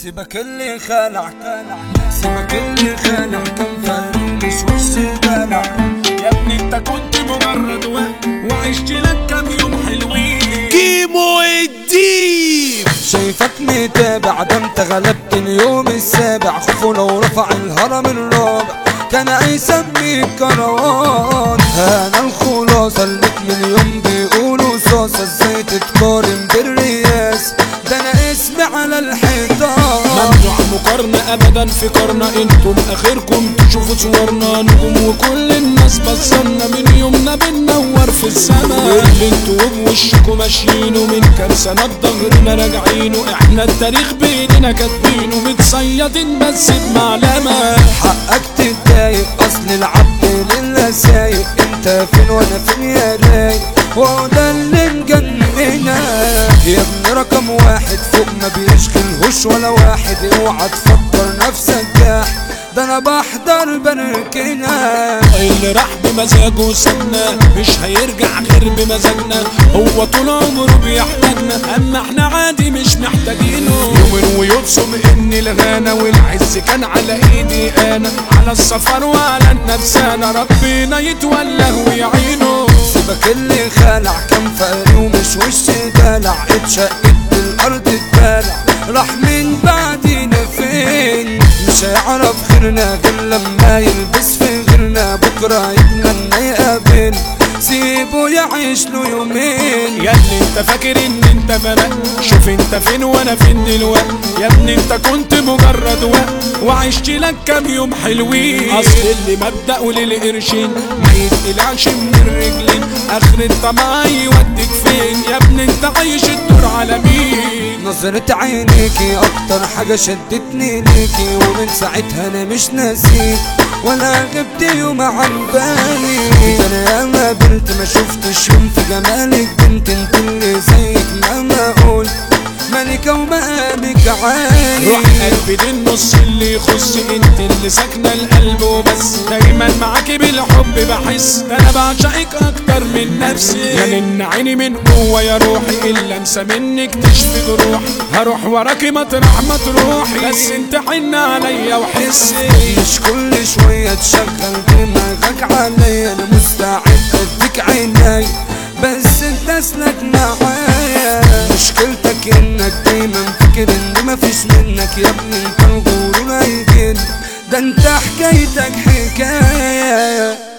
سيبك اللي خلع سيبك اللي خلع كان فارق مش وش دلع. يا ابني انت كنت مجرد وعشت لك كام يوم حلوين. كيمو الديب شايفك متابع، ده انت غلبت اليوم السابع. خوفه لو رفع الهرم الرابع كان هيسميك كروان. انا الخلاصة اللي من يوم بيقولوا صاصة، ازاي تتقارن بالرياس؟ ده انا اسمي على الحيطان. ممنوع مقارنة ابدا في قرنا، انتم اخركم تشوفوا صورنا نجوم وكل الناس بصرنا من يومنا بننور في السما. واللي انتوا بوشكوا ماشيينه من كام سنة ظهرنا راجعينه، احنا التاريخ بيننا كاتبينه متصيدين بس بمعلمة. حقك تتضايق اصل العبد لله سايق، انت فين وانا فين يا رايق؟ وهو ده اللي مجننا يا ابني. رقم واحد فوق ما بيشغلهوش ولا واحد، اوعى تفكر نفسك جاح، ده انا بحضر بركنا. اللي راح بمزاجه سابنا مش هيرجع غير بمزاجنا، هو طول عمره بيحتاجنا اما احنا عادي مش محتاجينه. يوم ويبصم ان الغنى والعز كان على ايدي انا، على السفر وعلى النفسانة ربنا يتولى ويعينه. سيبك اللي خلع كان فقري ومش وش دلع، اتشقت بالارض اتبلع، راح من بعدينا فين؟ مش هيعرف غيرنا غير لما يلبس في غيرنا، بكره يتمنى يقابل سيبه يعيش له يومين. يا ابني انت فاكر ان انت فرق؟ شوف انت فين وانا فين دلوقتي. يا ابني انت كنت مجرد وعشت لك كام يوم حلوين. اصل اللي مبدأه للقرشين ما يتقلعش من الرجلين، اخر الطمع يوديك فين؟ يا ابني انت عايش الدور على مين؟ نظرة عينيكي اكتر حاجة شدتني ليكي، ومن ساعتها انا مش ناسيك ولا غبت يوم عن بالي. ده انا ياما قابلت ما شفتش يوم في جمالك بنت، انت اللي زيك مهما اقول ملكة ومقامك عالي. روح قلبي دي النص اللي يخص، انت اللي ساكنة القلب وبس، دايما معاكي بالحب بحس، ده انا بعشقك اكتر من نفسي. يا من عيني من جوه يا روحي، الا انسى منك تشفي جروحي، هروح وراكي مطرح ما تروحي، بس انت حن عليا وحسي. مش كل شوية تشغل دماغك عليا، انا مستعد اديك عيني بس انت اسلك معايا. مشكلتك انك دايما فاكر ان مفيش منك، يا ابني انت الغرور هيجن، ده انت حكايتك حكاية.